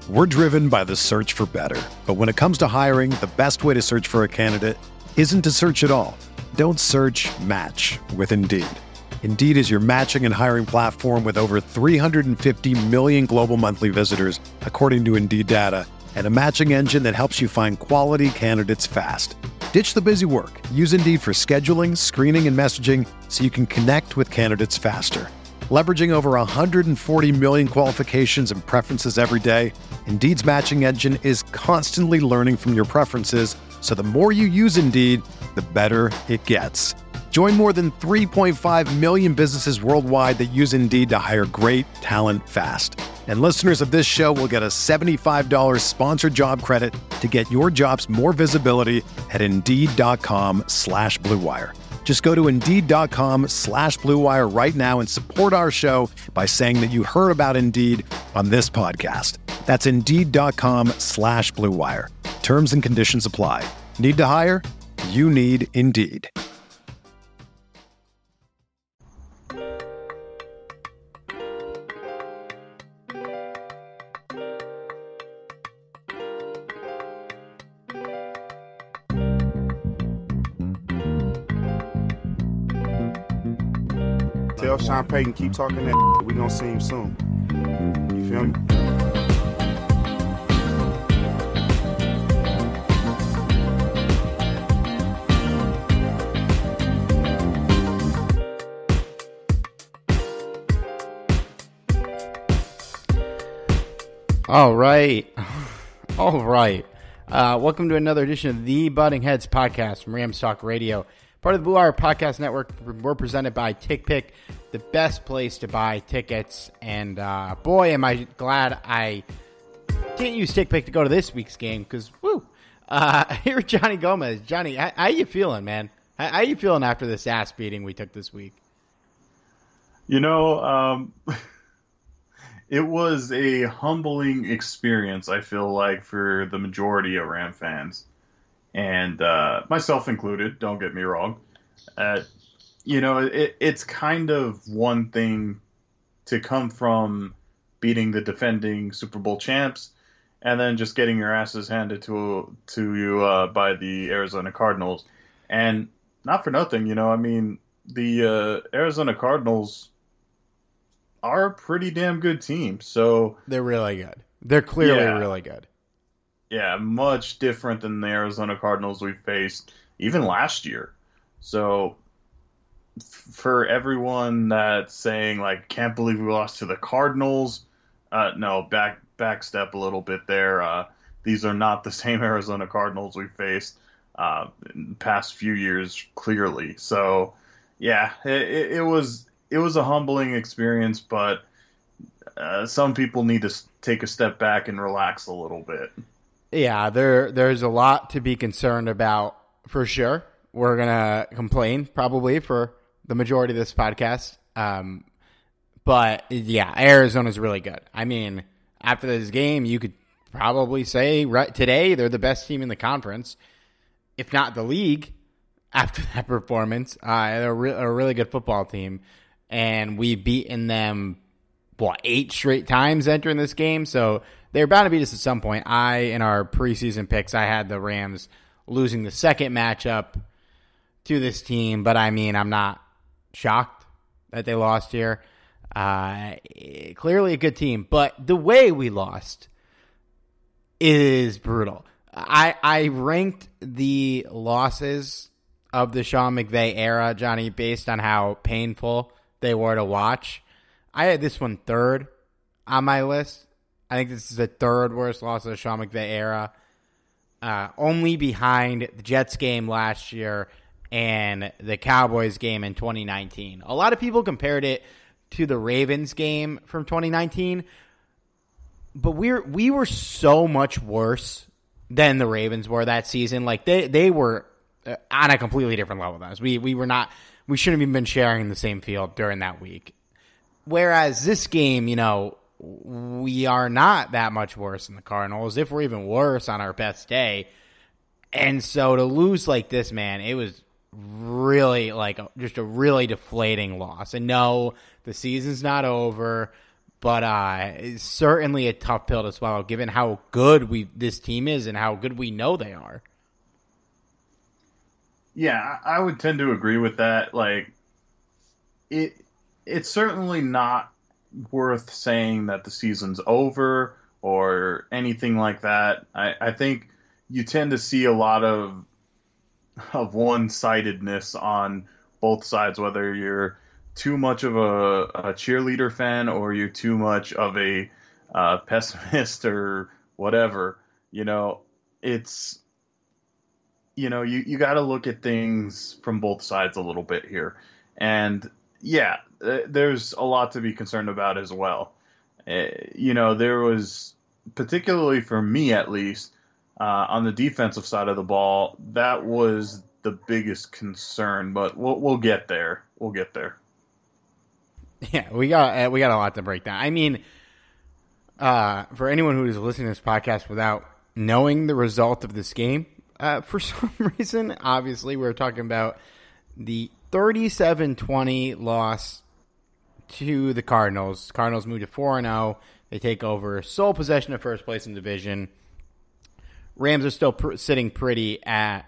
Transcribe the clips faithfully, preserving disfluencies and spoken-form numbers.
We're driven by the search for better. But when it comes to hiring, the best way to search for a candidate isn't to search at all. Don't search, match with Indeed. Indeed is your matching and hiring platform with over three hundred fifty million global monthly visitors, according to Indeed data, and a matching engine that helps you find quality candidates fast. Ditch the busy work. Use Indeed for scheduling, screening, and messaging so you can connect with candidates faster. Leveraging over one hundred forty million qualifications and preferences every day, Indeed's matching engine is constantly learning from your preferences, so the more you use Indeed, the better it gets. Join more than three point five million businesses worldwide that use Indeed to hire great talent fast. And listeners of this show will get a seventy-five dollars sponsored job credit to get your jobs more visibility at Indeed.com slash Blue Wire. Just go to Indeed.com slash Blue Wire right now and support our show by saying that you heard about Indeed on this podcast. That's Indeed.com slash Blue Wire. Terms and conditions apply. Need to hire? You need Indeed. Tell Sean Payton, keep talking that. We gonna see him soon. You feel me? All right. All right. Uh, welcome to another edition of the Butting Heads podcast from Rams Talk Radio. Part of the Blue Wire Podcast Network. We're presented by TickPick, the best place to buy tickets. And uh, boy, am I glad I didn't use TickPick to go to this week's game because, woo. Uh, here with Johnny Gomez. Johnny, how, how you feeling, man? How, how you feeling after this ass beating we took this week? You know, um, it was a humbling experience, I feel like, for the majority of Ram fans. And uh, myself included, don't get me wrong. Uh, you know, it, it's kind of one thing to come from beating the defending Super Bowl champs and then just getting your asses handed to to you uh, by the Arizona Cardinals. And not for nothing, you know, I mean, the uh, Arizona Cardinals are a pretty damn good team. So they're really good. They're clearly yeah. really good. Yeah, much different than the Arizona Cardinals we faced even last year. So f- for everyone that's saying, like, can't believe we lost to the Cardinals, uh, no, back back step a little bit there. Uh, these are not the same Arizona Cardinals we faced uh, in the past few years, clearly. So, yeah, it, it was it was a humbling experience, but uh, some people need to take a step back and relax a little bit. Yeah, there there's a lot to be concerned about for sure. We're going to complain probably for the majority of this podcast. Um, but, yeah, Arizona's really good. I mean, after this game, you could probably say right today they're the best team in the conference, if not the league, after that performance. Uh, they're a, re- a really good football team, and we've beaten them, what, eight straight times entering this game, so they're bound to beat us at some point. I, in our preseason picks, I had the Rams losing the second matchup to this team, but I mean, I'm not shocked that they lost here. Uh, clearly a good team, but the way we lost is brutal. I, I ranked the losses of the Sean McVay era, Johnny, based on how painful they were to watch. I had this one third on my list. I think this is the third worst loss of the Sean McVay era, uh, only behind the Jets game last year and the Cowboys game in twenty nineteen. A lot of people compared it to the Ravens game from twenty nineteen, but we're we were so much worse than the Ravens were that season. Like they they were on a completely different level than us. We we were not. We shouldn't have even been sharing the same field during that week. Whereas this game, you know, we are not that much worse than the Cardinals, if we're even worse on our best day. And so to lose like this, man, it was really like a, just a really deflating loss. And no, the season's not over, but uh, it's certainly a tough pill to swallow given how good we this team is and how good we know they are. Yeah, I would tend to agree with that. Like, it, it's certainly not worth saying that the season's over or anything like that. I, I think you tend to see a lot of of one-sidedness on both sides, whether you're too much of a, a cheerleader fan or you're too much of a uh, pessimist or whatever. You know, it's, you know, you, you got to look at things from both sides a little bit here. And yeah, there's a lot to be concerned about as well. Uh, you know, there was, particularly for me at least, uh, on the defensive side of the ball, that was the biggest concern. But we'll we'll get there. We'll get there. Yeah, we got uh, we got a lot to break down. I mean, uh, for anyone who is listening to this podcast without knowing the result of this game, uh, for some reason, obviously, we're talking about the thirty-seven twenty loss to the Cardinals. Cardinals move to four and oh. They take over sole possession of first place in division. Rams are still pr- sitting pretty at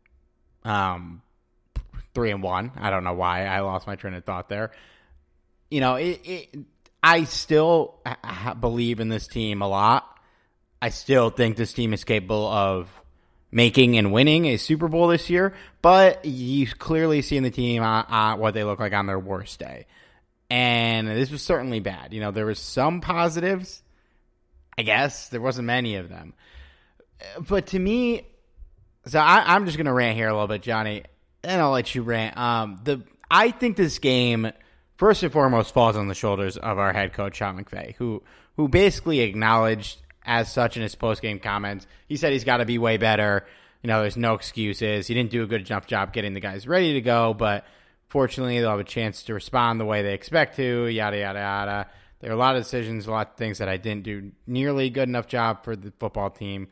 um, three and one. I don't know why. I lost my train of thought there. You know, it, it, I still ha- believe in this team a lot. I still think this team is capable of making and winning a Super Bowl this year, but you clearly see in the team uh, uh, what they look like on their worst day. And this was certainly bad. You know, there was some positives, I guess. There wasn't many of them. But to me, so I, I'm just going to rant here a little bit, Johnny, and I'll let you rant. Um, the I think this game, first and foremost, falls on the shoulders of our head coach, Sean McVay, who who basically acknowledged as such in his post-game comments. He said he's got to be way better. You know, there's no excuses. He didn't do a good enough job getting the guys ready to go, but fortunately, they'll have a chance to respond the way they expect to, yada, yada, yada. There are a lot of decisions, a lot of things that I didn't do nearly good enough job for the football team.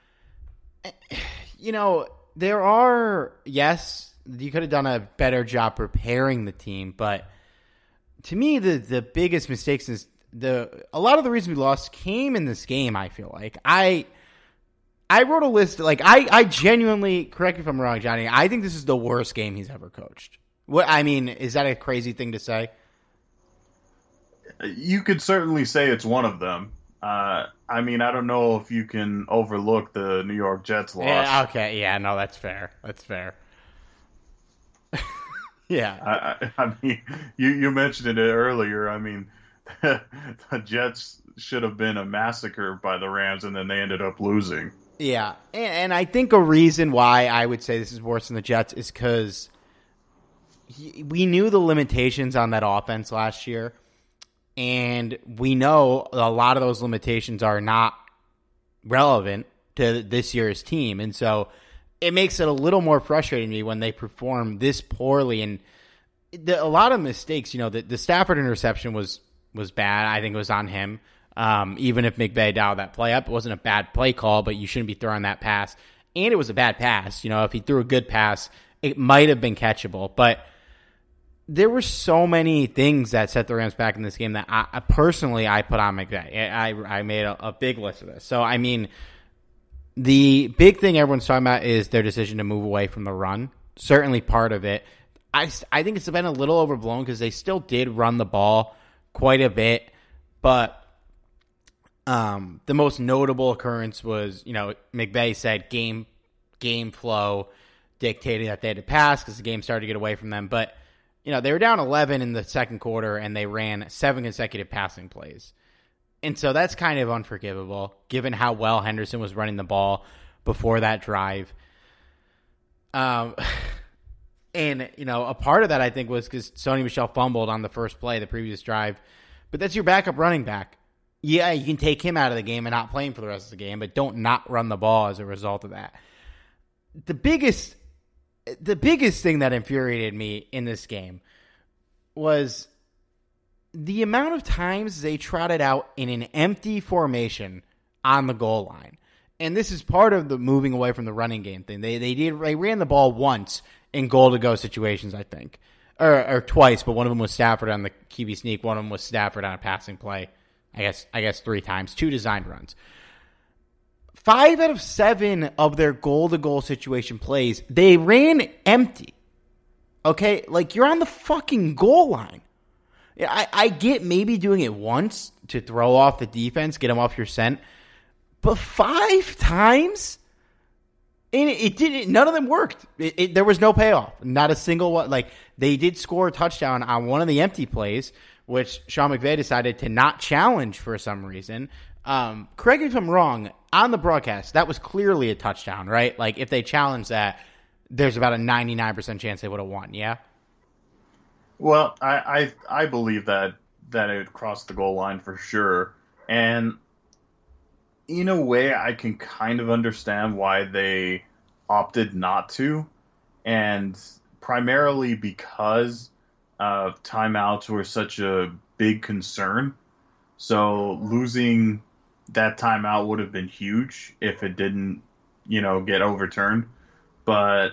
You know, there are, yes, you could have done a better job preparing the team, but to me, the, the biggest mistakes is the a lot of the reason we lost came in this game, I feel like. I I wrote a list, like, I, I genuinely, correct me if I'm wrong, Johnny, I think this is the worst game he's ever coached. What I mean, is that a crazy thing to say? You could certainly say it's one of them. Uh, I mean, I don't know if you can overlook the New York Jets loss. Yeah, okay, yeah, no, that's fair. That's fair. yeah. I, I, I mean, you, you mentioned it earlier. I mean, the Jets should have been a massacre by the Rams, and then they ended up losing. Yeah, and, and I think a reason why I would say this is worse than the Jets is because we knew the limitations on that offense last year, and we know a lot of those limitations are not relevant to this year's team. And so it makes it a little more frustrating to me when they perform this poorly. And the, a lot of mistakes, you know, the, the Stafford interception was, was bad. I think it was on him. Um, even if McVay dialed that play up, it wasn't a bad play call, but you shouldn't be throwing that pass. And it was a bad pass. You know, if he threw a good pass, it might have been catchable. But there were so many things that set the Rams back in this game that I, I personally I put on McVay. I, I made a, a big list of this. So, I mean, the big thing everyone's talking about is their decision to move away from the run. Certainly part of it. I, I think it's been a little overblown because they still did run the ball quite a bit. But um, the most notable occurrence was, you know, McVay said game, game flow dictating that they had to pass because the game started to get away from them. But you know, they were down eleven in the second quarter, and they ran seven consecutive passing plays. And so that's kind of unforgivable, given how well Henderson was running the ball before that drive. Um, and, you know, a part of that, I think, was because Sony Michel fumbled on the first play, the previous drive. But that's your backup running back. Yeah, you can take him out of the game and not play him for the rest of the game, but don't not run the ball as a result of that. The biggest... The biggest thing that infuriated me in this game was the amount of times they trotted out in an empty formation on the goal line. And this is part of the moving away from the running game thing. They they did they ran the ball once in goal-to-go situations, I think. Or, or twice, but one of them was Stafford on the Q B sneak. One of them was Stafford on a passing play. I guess I guess three times, two designed runs. Five out of seven of their goal-to-goal situation plays, they ran empty. Okay? Like, you're on the fucking goal line. I, I get maybe doing it once to throw off the defense, get them off your scent. But five times? And it, it didn't. None of them worked. It, it, there was no payoff. Not a single one. Like, they did score a touchdown on one of the empty plays, which Sean McVay decided to not challenge for some reason. Um, correct me if I'm wrong, on the broadcast, that was clearly a touchdown, right? Like, if they challenged that, there's about a ninety-nine percent chance they would have won, yeah? Well, I, I I believe that that it crossed the goal line for sure. And in a way, I can kind of understand why they opted not to. And primarily because uh, timeouts were such a big concern. So losing that timeout would have been huge if it didn't, you know, get overturned. But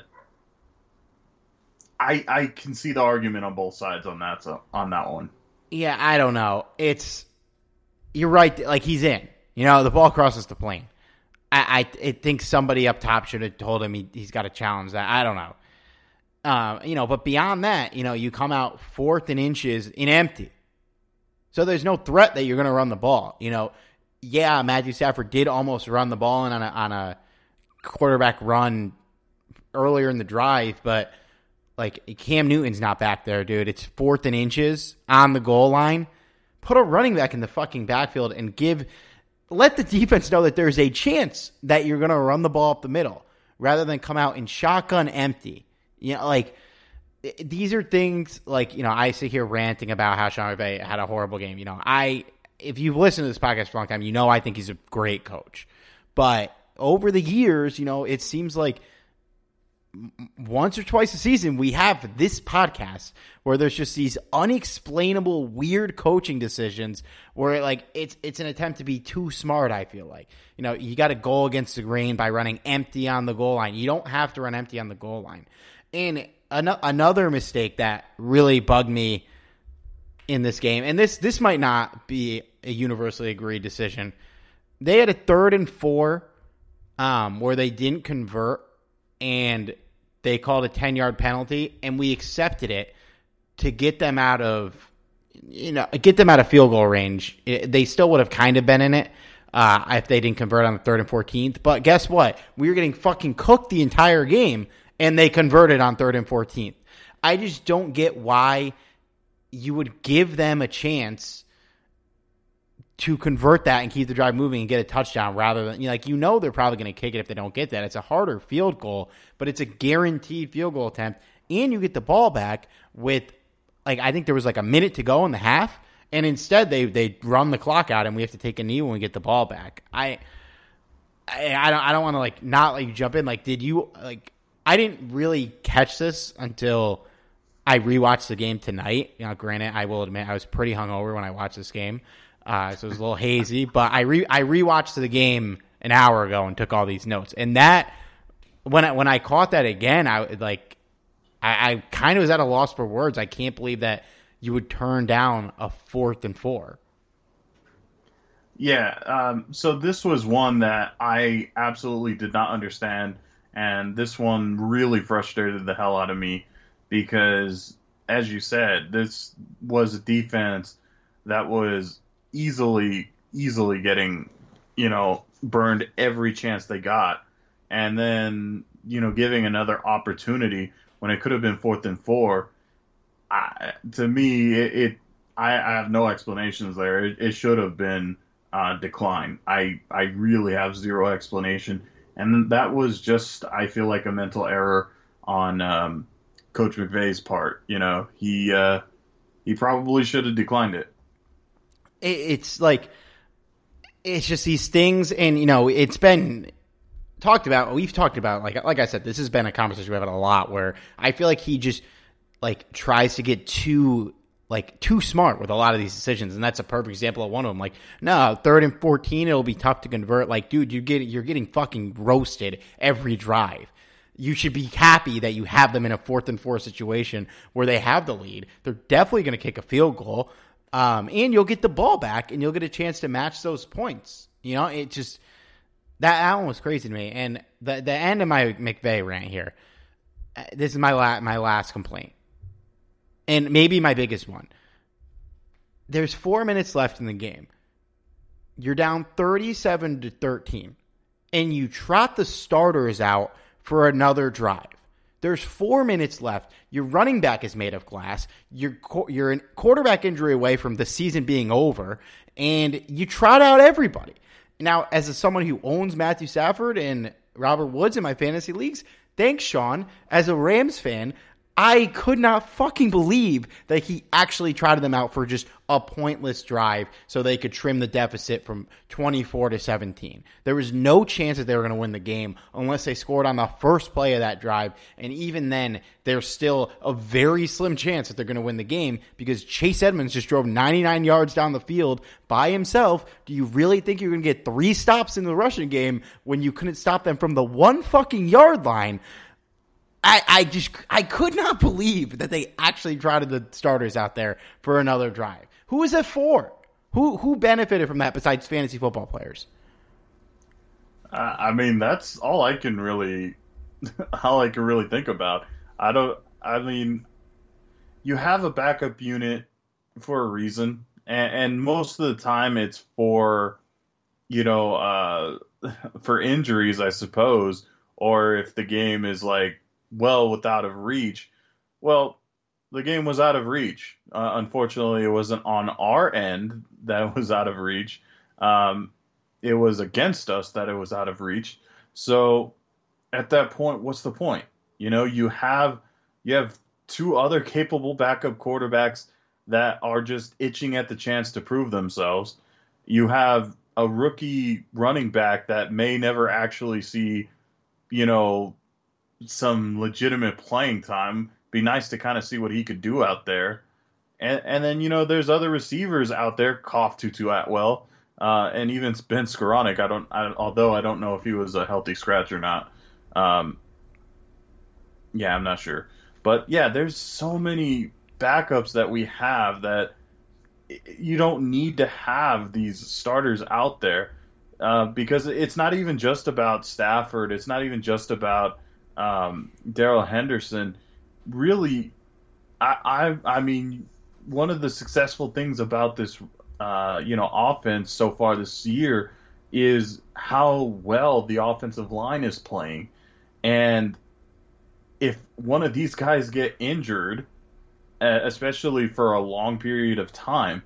I I can see the argument on both sides on that so, on that one. Yeah, I don't know. It's you're right. Like, he's in. You know, the ball crosses the plane. I I, I think somebody up top should have told him he, he's got to challenge that. I don't know. Uh, you know, but beyond that, you know, you come out fourth and inches in empty. So there's no threat that you're going to run the ball. You know, yeah, Matthew Stafford did almost run the ball on a, on a quarterback run earlier in the drive, but like, Cam Newton's not back there, dude. It's fourth and inches on the goal line. Put a running back in the fucking backfield and give, let the defense know that there's a chance that you're going to run the ball up the middle rather than come out in shotgun empty. You know, like, these are things like, you know, I sit here ranting about how Sean McVay had a horrible game. You know, I, if you've listened to this podcast for a long time, you know I think he's a great coach. But over the years, you know, it seems like once or twice a season we have this podcast where there's just these unexplainable weird coaching decisions where like it's it's an attempt to be too smart. I feel like, you know, you got to go against the grain by running empty on the goal line. You don't have to run empty on the goal line. And an- another mistake that really bugged me in this game, and this this might not be a universally agreed decision, they had a third and four um, where they didn't convert and they called a ten-yard penalty, and we accepted it to get them out of, you know, get them out of field goal range. It, they still would have kind of been in it uh, if they didn't convert on the third and fourteenth. But guess what? We were getting fucking cooked the entire game, and they converted on third and fourteenth. I just don't get why you would give them a chance to convert that and keep the drive moving and get a touchdown rather than, you know, like, you know, they're probably going to kick it if they don't get that. It's a harder field goal, but it's a guaranteed field goal attempt, and you get the ball back with, like, I think there was like a minute to go in the half, and instead they they run the clock out and we have to take a knee when we get the ball back. I I, I don't I don't want to like not let you jump in. Like, did you like? I didn't really catch this until I rewatched the game tonight. You know, granted, I will admit I was pretty hungover when I watched this game. Uh, so it was a little hazy, but I re I rewatched the game an hour ago and took all these notes. And that when I when I caught that again, I like I, I kind of was at a loss for words. I can't believe that you would turn down a fourth and four. Yeah. Um, so this was one that I absolutely did not understand, and this one really frustrated the hell out of me because, as you said, this was a defense that was easily, easily getting, you know, burned every chance they got. And then, you know, giving another opportunity when it could have been fourth and four. I, to me, it, it I, I have no explanations there. It, it should have been uh, decline. I, I really have zero explanation. And that was just, I feel like, a mental error on um, Coach McVay's part. You know, he uh, he probably should have declined it. It's like, it's just these things, and, you know, it's been talked about, we've talked about, like like I said, this has been a conversation we've had a lot, where I feel like he just, like, tries to get too, like, too smart with a lot of these decisions, and that's a perfect example of one of them. Like, no, third and fourteen, it'll be tough to convert. Like, dude, you get, you're getting fucking roasted every drive. You should be happy that you have them in a fourth and four situation where they have the lead. They're definitely going to kick a field goal. Um, and you'll get the ball back, and you'll get a chance to match those points. You know, it just that, that one was crazy to me. And the the end of my McVay rant here. This is my la- my last complaint, and maybe my biggest one. There's four minutes left in the game. You're down thirty-seven to thirteen, and you trot the starters out for another drive. There's four minutes left. Your running back is made of glass. You're, you're a quarterback injury away from the season being over, and you trot out everybody. Now, as a, someone who owns Matthew Stafford and Robert Woods in my fantasy leagues, thanks, Sean. As a Rams fan, I could not fucking believe that he actually trotted them out for just a pointless drive so they could trim the deficit from twenty-four to seventeen. There was no chance that they were going to win the game unless they scored on the first play of that drive. And even then, there's still a very slim chance that they're going to win the game because Chase Edmonds just drove ninety-nine yards down the field by himself. Do you really think you're going to get three stops in the rushing game when you couldn't stop them from the one fucking yard line? I, I just I could not believe that they actually trotted the starters out there for another drive. Who is that for? Who who benefited from that besides fantasy football players? Uh, I mean, that's all I can really all I can really think about. I don't. I mean, you have a backup unit for a reason, and, and most of the time it's for you know uh, for injuries, I suppose, or if the game is like. well without of reach. Well, the game was out of reach. Uh, unfortunately, it wasn't on our end that it was out of reach. Um, it was against us that it was out of reach. So at that point, what's the point? You know, you have you have two other capable backup quarterbacks that are just itching at the chance to prove themselves. You have a rookie running back that may never actually see, you know, some legitimate playing time. Be nice to kind of see what he could do out there. And, and then, you know, there's other receivers out there, cough Tutu Atwell, uh, and even Ben Skoranek. I don't, I, although I don't know if he was a healthy scratch or not. Um, yeah, I'm not sure. But yeah, there's so many backups that we have that you don't need to have these starters out there uh, because it's not even just about Stafford. It's not even just about Um, Darrell Henderson. Really, I, I I mean, one of the successful things about this, uh, you know, offense so far this year is how well the offensive line is playing. And if one of these guys get injured, uh, especially for a long period of time,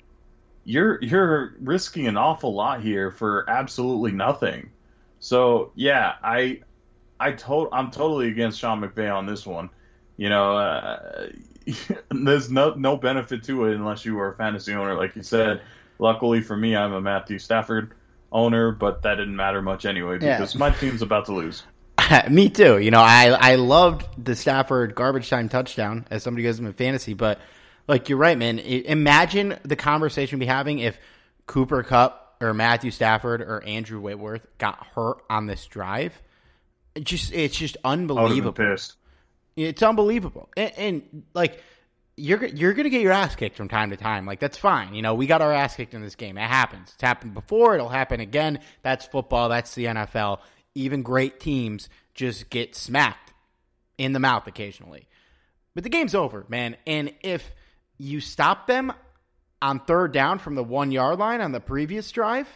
you're you're risking an awful lot here for absolutely nothing. So yeah, I. I to- I'm totally against Sean McVay on this one. You know, uh, there's no no benefit to it unless you are a fantasy owner, like you said. Luckily for me, I'm a Matthew Stafford owner, but that didn't matter much anyway because yeah. my team's about to lose. Me too. You know, I I loved the Stafford garbage time touchdown as somebody who goes in fantasy, but like you're right, man. Imagine the conversation we'd be having if Cooper Kupp or Matthew Stafford or Andrew Whitworth got hurt on this drive. It just it's just unbelievable. I would have been pissed. It's unbelievable, and, and like you're you're gonna get your ass kicked from time to time. Like that's fine. You know, we got our ass kicked in this game. It happens. It's happened before. It'll happen again. That's football. That's the N F L. Even great teams just get smacked in the mouth occasionally. But the game's over, man. And if you stop them on third down from the one yard line on the previous drive,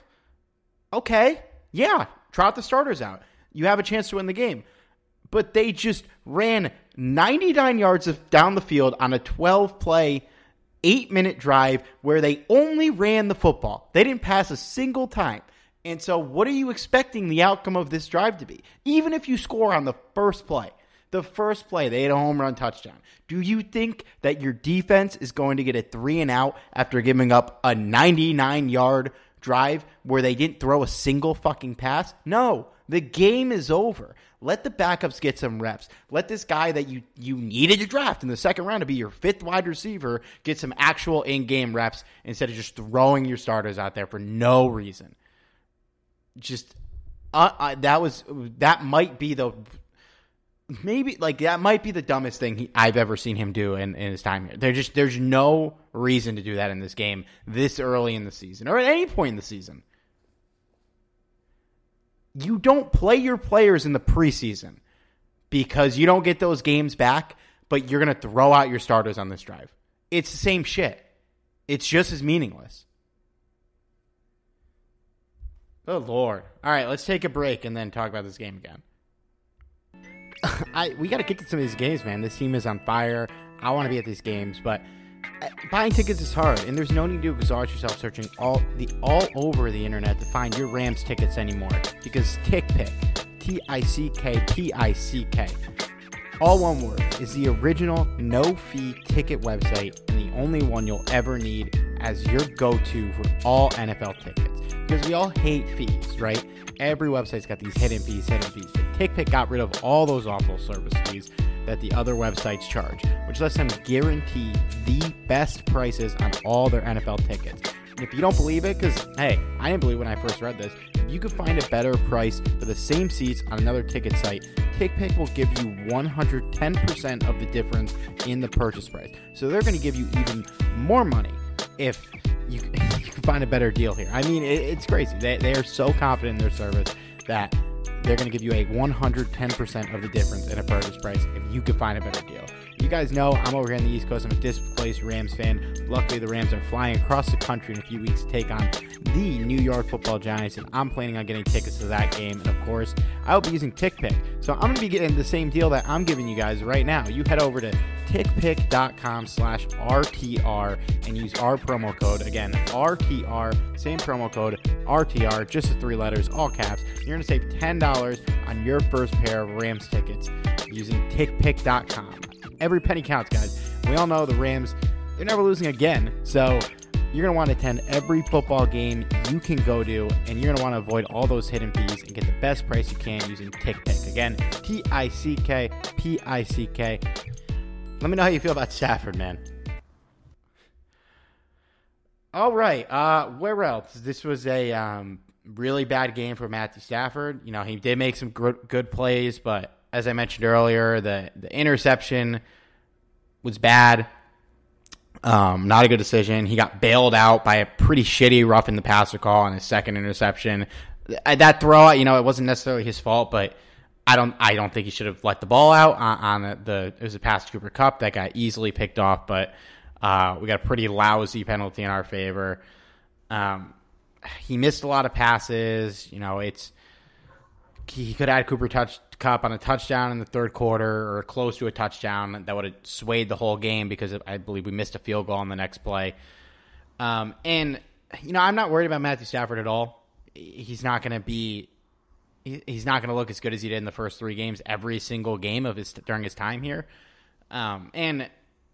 okay, yeah, trot the starters out. You have a chance to win the game. But they just ran ninety-nine yards of down the field on a twelve-play, eight-minute drive where they only ran the football. They didn't pass a single time. And so what are you expecting the outcome of this drive to be? Even if you score on the first play, the first play, they had a home run touchdown. Do you think that your defense is going to get a three and out after giving up a ninety-nine-yard drive where they didn't throw a single fucking pass? No. The game is over. Let the backups get some reps. Let this guy that you, you needed to draft in the second round to be your fifth wide receiver get some actual in-game reps instead of just throwing your starters out there for no reason. Just uh, uh, that was that might be the maybe like that might be the dumbest thing he, I've ever seen him do in, in his time here. There just there's no reason to do that in this game this early in the season or at any point in the season. You don't play your players in the preseason because you don't get those games back, but you're going to throw out your starters on this drive. It's the same shit. It's just as meaningless. Oh, Lord. All right, let's take a break and then talk about this game again. I we got to get to some of these games, man. This team is on fire. I want to be at these games, but buying tickets is hard, and there's no need to exhaust yourself searching all the all over the internet to find your Rams tickets anymore. Because TickPick, T I C K P I C K, all one word, is the original no-fee ticket website and the only one you'll ever need as your go-to for all N F L tickets. Because we all hate fees, right? Every website's got these hidden fees, hidden fees. But TickPick got rid of all those awful service fees that the other websites charge, which lets them guarantee the best prices on all their N F L tickets. And if you don't believe it, because, hey, I didn't believe it when I first read this, if you could find a better price for the same seats on another ticket site, TickPick will give you one hundred ten percent of the difference in the purchase price. So they're going to give you even more money if you, you can find a better deal here. I mean, it, it's crazy. They, they are so confident in their service that they're going to give you a one hundred ten percent of the difference in a purchase price if you can find a better deal. You guys know I'm over here on the East Coast. I'm a displaced Rams fan. Luckily, the Rams are flying across the country in a few weeks to take on the New York Football Giants, and I'm planning on getting tickets to that game. And, of course, I'll be using TickPick. So I'm going to be getting the same deal that I'm giving you guys right now. You head over to tickpick.com slash RTR and use our promo code. Again, R T R, same promo code, R T R, just the three letters, all caps. You're going to save ten dollars on your first pair of Rams tickets using tickpick dot com. Every penny counts, guys. We all know the Rams, they're never losing again. So you're going to want to attend every football game you can go to, and you're going to want to avoid all those hidden fees and get the best price you can using TickPick. Again, T I C K P I C K. Let me know how you feel about Stafford, man. All right. Uh, where else? This was a um, really bad game for Matthew Stafford. You know, he did make some good, good plays, but as I mentioned earlier, the, the interception was bad. Um, not a good decision. He got bailed out by a pretty shitty roughing the passer call on his second interception. That throw, you know, it wasn't necessarily his fault, but I don't I don't think he should have let the ball out on, on the, the it was a pass to Cooper Kupp that got easily picked off, but uh, we got a pretty lousy penalty in our favor. Um, he missed a lot of passes. You know, it's he could have had Cooper touch Kupp on a touchdown in the third quarter or close to a touchdown that would have swayed the whole game because I believe we missed a field goal on the next play. Um, and you know, I'm not worried about Matthew Stafford at all. He's not going to be. He's not going to look as good as he did in the first three games every single game of his during his time here. Um, and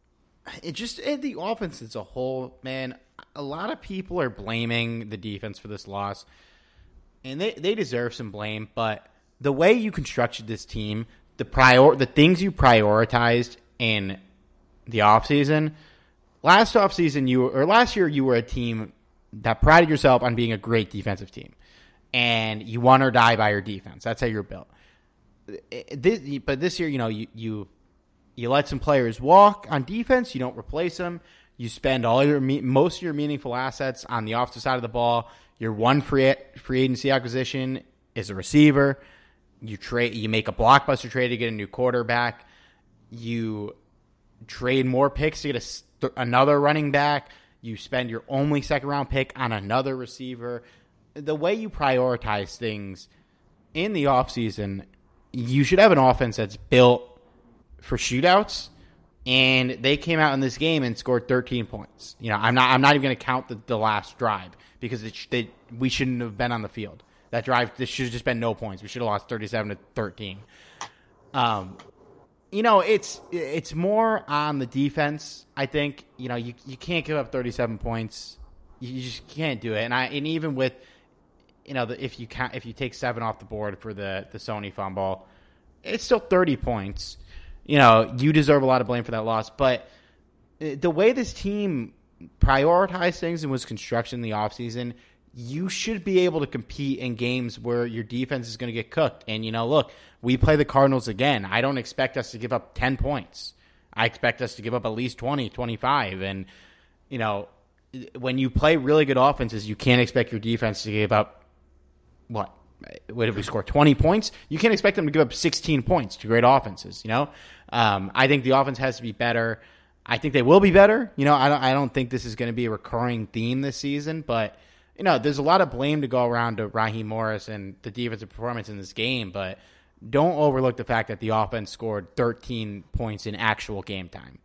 it just it, the offense as a whole, man, a lot of people are blaming the defense for this loss, and they, they deserve some blame. But the way you constructed this team, the prior the things you prioritized in the offseason, last offseason you or last year you were a team that prided yourself on being a great defensive team. And you won or die by your defense. That's how you're built. This, but this year, you know, you, you you let some players walk on defense. You don't replace them. You spend all your most of your meaningful assets on the offensive side of the ball. Your one free free agency acquisition is a receiver. You trade. You make a blockbuster trade to get a new quarterback. You trade more picks to get a, another running back. You spend your only second round pick on another receiver. The way you prioritize things in the offseason, you should have an offense that's built for shootouts, and they came out in this game and scored thirteen points. You know, I'm not I'm not even going to count the, the last drive because it, they, we shouldn't have been on the field. That drive, this should have just been no points. We should have lost thirty-seven to thirteen. Um, you know, it's it's more on the defense. I think you know you you can't give up thirty-seven points. You just can't do it. And I and even with You know, if you count, if you take seven off the board for the, the Sony fumble, it's still thirty points. You know, you deserve a lot of blame for that loss. But the way this team prioritized things and was constructed in the offseason, you should be able to compete in games where your defense is going to get cooked. And, you know, look, we play the Cardinals again. I don't expect us to give up ten points. I expect us to give up at least twenty, twenty-five. And, you know, when you play really good offenses, you can't expect your defense to give up, what? What did we score? twenty points? You can't expect them to give up sixteen points to great offenses, you know? Um, I think the offense has to be better. I think they will be better. You know, I don't, I don't think this is going to be a recurring theme this season, but, you know, there's a lot of blame to go around to Raheem Morris and the defensive performance in this game, but don't overlook the fact that the offense scored thirteen points in actual game time.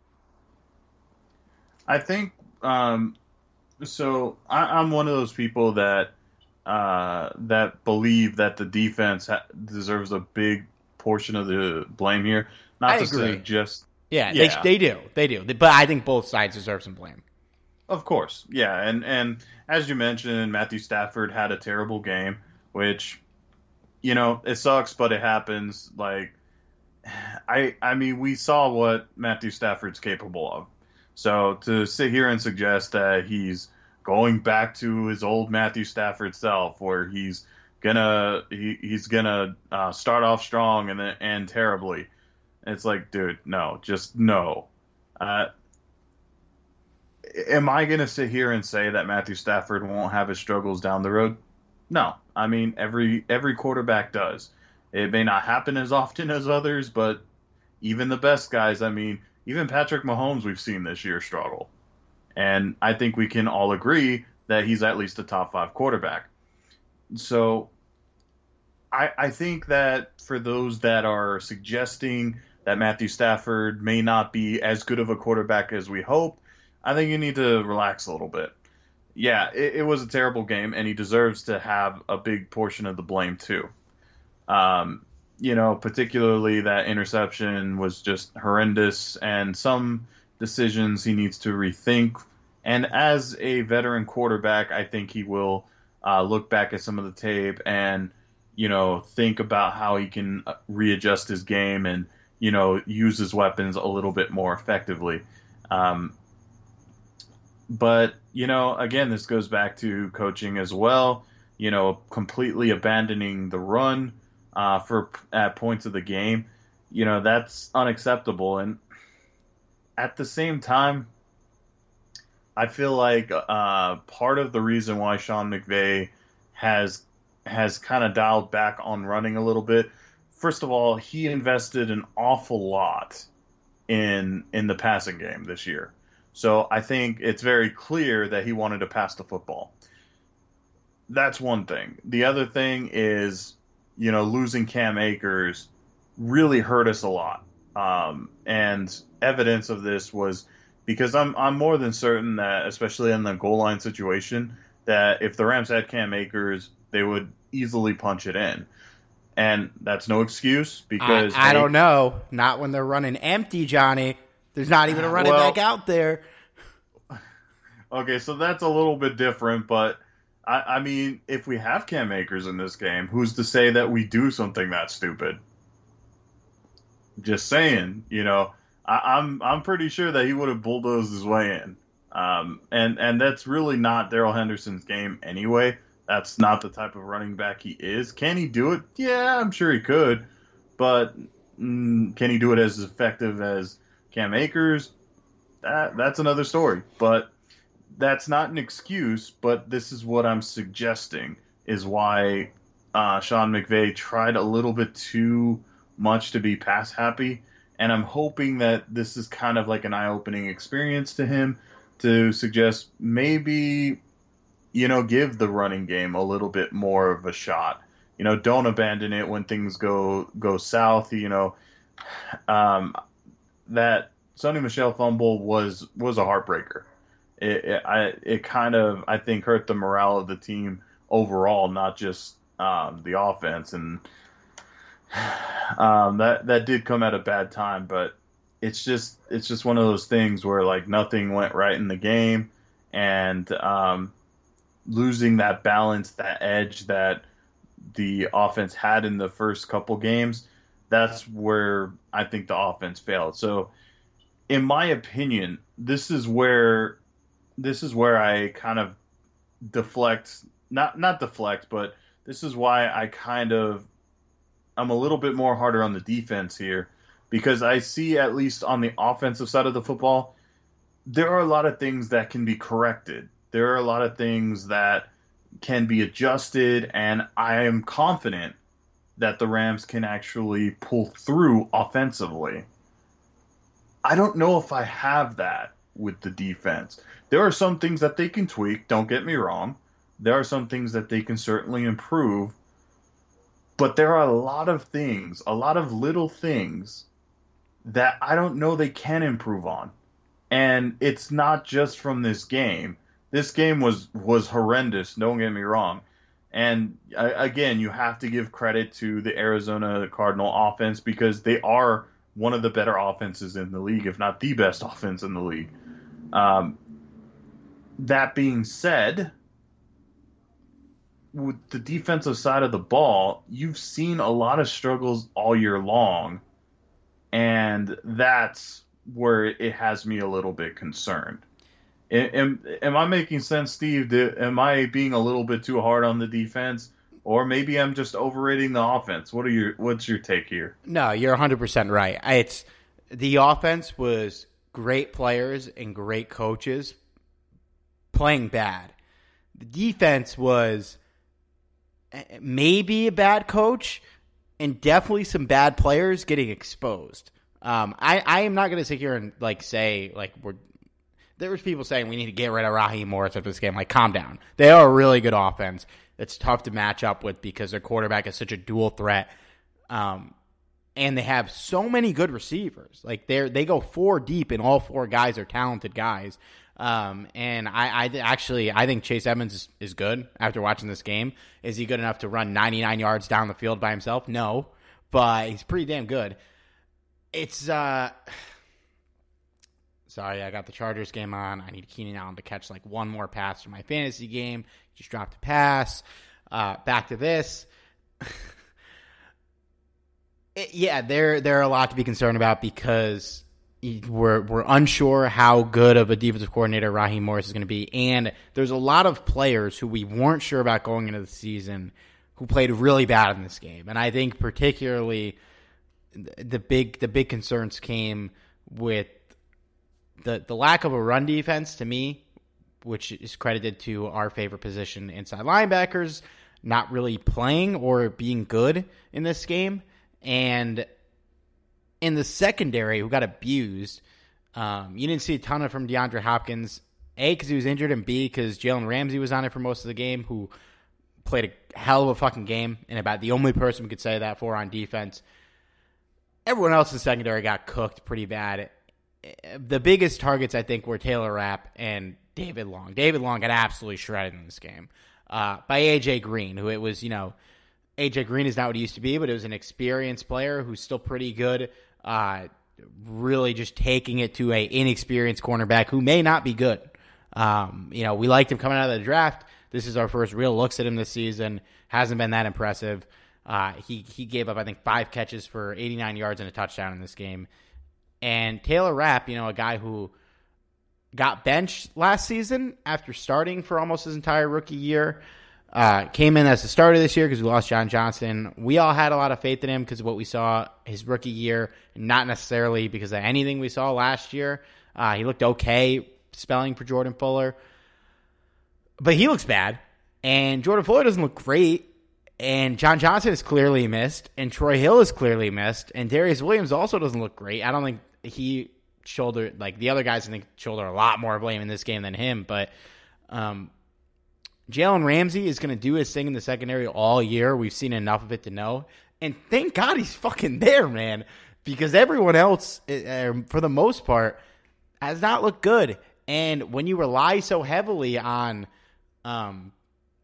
I think, um, so I, I'm one of those people that uh, that believe that the defense ha- deserves a big portion of the blame here. Not I to agree. say just Yeah, yeah. They, they do. They do. But I think both sides deserve some blame. Of course, yeah, and and as you mentioned, Matthew Stafford had a terrible game, which, you know, it sucks, but it happens. Like, I I mean, we saw what Matthew Stafford's capable of. So to sit here and suggest that he's going back to his old Matthew Stafford self, where he's gonna he, he's gonna uh, start off strong and then end terribly, it's like, dude, no, just no. Uh, Am I going to sit here and say that Matthew Stafford won't have his struggles down the road? No. I mean, every every quarterback does. It may not happen as often as others, but even the best guys, I mean, even Patrick Mahomes we've seen this year struggle. And I think we can all agree that he's at least a top five quarterback. So I, I think that for those that are suggesting that Matthew Stafford may not be as good of a quarterback as we hope, I think you need to relax a little bit. Yeah, it, it was a terrible game, and he deserves to have a big portion of the blame too. Um, you know, particularly that interception was just horrendous, and some decisions he needs to rethink. And as a veteran quarterback, I think he will uh, look back at some of the tape and, you know, think about how he can readjust his game and, you know, use his weapons a little bit more effectively. Um, But, you know, again, this goes back to coaching as well, you know, completely abandoning the run uh, for at points of the game. You know, that's unacceptable. And at the same time, I feel like uh, part of the reason why Sean McVay has has kind of dialed back on running a little bit, first of all, he invested an awful lot in in the passing game this year. So I think it's very clear that he wanted to pass the football. That's one thing. The other thing is, you know, losing Cam Akers really hurt us a lot. Um, and evidence of this was because I'm I'm more than certain that, especially in the goal line situation, that if the Rams had Cam Akers, they would easily punch it in. And that's no excuse because I, I they, don't know. Not when they're running empty, Johnny. There's not even a running well, back out there. Okay, so that's a little bit different, but I, I mean, if we have Cam Akers in this game, who's to say that we do something that stupid? Just saying, you know, I, I'm I'm pretty sure that he would have bulldozed his way in, um, and and that's really not Darrell Henderson's game anyway. That's not the type of running back he is. Can he do it? Yeah, I'm sure he could, but mm, can he do it as effective as Cam Akers? That that's another story, but that's not an excuse. But this is what I'm suggesting is why uh, Sean McVay tried a little bit too much to be pass happy, and I'm hoping that this is kind of like an eye-opening experience to him to suggest maybe, you know, give the running game a little bit more of a shot. You know, don't abandon it when things go go south. You know, um, that Sonny Michel fumble was was a heartbreaker. It it, I, it kind of, I think, hurt the morale of the team overall, not just um, the offense. And um, that that did come at a bad time, but it's just it's just one of those things where like nothing went right in the game, and um, losing that balance, that edge that the offense had in the first couple games, that's where I think the offense failed. So, in my opinion, this is where this is where I kind of deflect not not deflect, but this is why I kind of I'm a little bit more harder on the defense here, because I see, at least on the offensive side of the football, there are a lot of things that can be corrected. There are a lot of things that can be adjusted, and I am confident that the Rams can actually pull through offensively. I don't know if I have that with the defense. There are some things that they can tweak, don't get me wrong. There are some things that they can certainly improve. But there are a lot of things, a lot of little things that I don't know they can improve on. And it's not just from this game. This game was, was horrendous, don't get me wrong. And again, you have to give credit to the Arizona Cardinal offense, because they are one of the better offenses in the league, if not the best offense in the league. Um, that being said, with the defensive side of the ball, you've seen a lot of struggles all year long, and that's where it has me a little bit concerned. Am, am I making sense, Steve? Am I being a little bit too hard on the defense, or maybe I'm just overrating the offense? What are your What's your take here? No, you're one hundred percent right. It's the offense was great players and great coaches playing bad. The defense was maybe a bad coach and definitely some bad players getting exposed. Um, I, I am not going to sit here and like say like we're. There was people saying we need to get rid of Raheem Morris after this game. Like, calm down. They are a really good offense. It's tough to match up with because their quarterback is such a dual threat, um, and they have so many good receivers. Like they they go four deep, and all four guys are talented guys. Um, and I, I actually I think Chase Edmonds is, is good after watching this game. Is he good enough to run ninety-nine yards down the field by himself? No, but he's pretty damn good. It's uh. Sorry, I got the Chargers game on. I need Keenan Allen to catch like one more pass for my fantasy game. Just dropped a pass. Uh, back to this. it, yeah, there there are a lot to be concerned about because we're we're unsure how good of a defensive coordinator Raheem Morris is going to be, and there's a lot of players who we weren't sure about going into the season who played really bad in this game, and I think particularly the big the big concerns came with. The the lack of a run defense, to me, which is credited to our favorite position, inside linebackers, not really playing or being good in this game. And in the secondary, who got abused, um, you didn't see a ton of from DeAndre Hopkins, A, because he was injured, and B, because Jalen Ramsey was on it for most of the game, who played a hell of a fucking game, and about the only person we could say that for on defense. Everyone else in the secondary got cooked pretty bad. The biggest targets, I think, were Taylor Rapp and David Long. David Long got absolutely shredded in this game uh, by A J Green, who it was, you know, A J Green is not what he used to be, but it was an experienced player who's still pretty good, uh, really just taking it to a inexperienced cornerback who may not be good. Um, you know, we liked him coming out of the draft. This is our first real looks at him this season. Hasn't been that impressive. Uh, he, he gave up, I think, five catches for eighty-nine yards and a touchdown in this game. And Taylor Rapp, you know, a guy who got benched last season after starting for almost his entire rookie year, uh, came in as the starter this year because we lost John Johnson. We all had a lot of faith in him because of what we saw his rookie year, not necessarily because of anything we saw last year. Uh, he looked okay spelling for Jordan Fuller, but he looks bad. And Jordan Fuller doesn't look great. And John Johnson is clearly missed, and Troy Hill is clearly missed, and Darius Williams also doesn't look great. I don't think he shouldered, like the other guys, I think shoulder a lot more blame in this game than him. But um, Jalen Ramsey is going to do his thing in the secondary all year. We've seen enough of it to know. And thank God he's fucking there, man, because everyone else, uh, for the most part, has not looked good. And when you rely so heavily on um,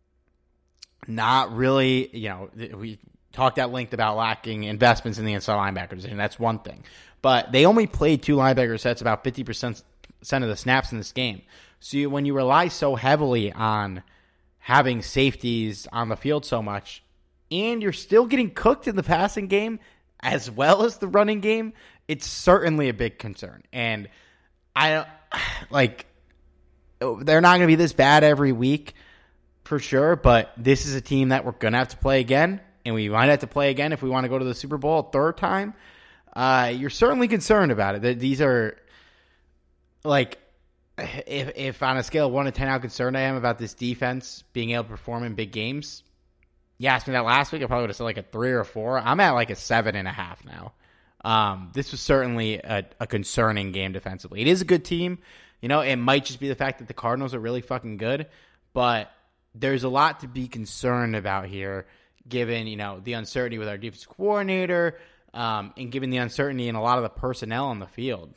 not really, you know, we talked at length about lacking investments in the inside linebacker position. That's one thing. But they only played two linebacker sets about fifty percent of the snaps in this game. So you, when you rely so heavily on having safeties on the field so much, and you're still getting cooked in the passing game as well as the running game, it's certainly a big concern. And I like they're not going to be this bad every week for sure, but this is a team that we're going to have to play again, and we might have to play again if we want to go to the Super Bowl a third time. Uh, you're certainly concerned about it. That these are, like, if, if on a scale of one to ten how concerned I am about this defense being able to perform in big games, you asked me that last week, I probably would have said like a three or a four. I'm at like a seven and a half now. Um, this was certainly a, a concerning game defensively. It is a good team. You know, it might just be the fact that the Cardinals are really fucking good, but there's a lot to be concerned about here, given, you know, the uncertainty with our defensive coordinator, um, and given the uncertainty in a lot of the personnel on the field.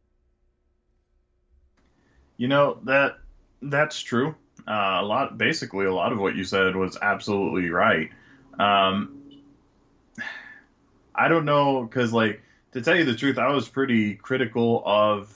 You know, that that's true. Uh, a lot, basically, a lot of what you said was absolutely right. Um, I don't know, because, like, to tell you the truth, I was pretty critical of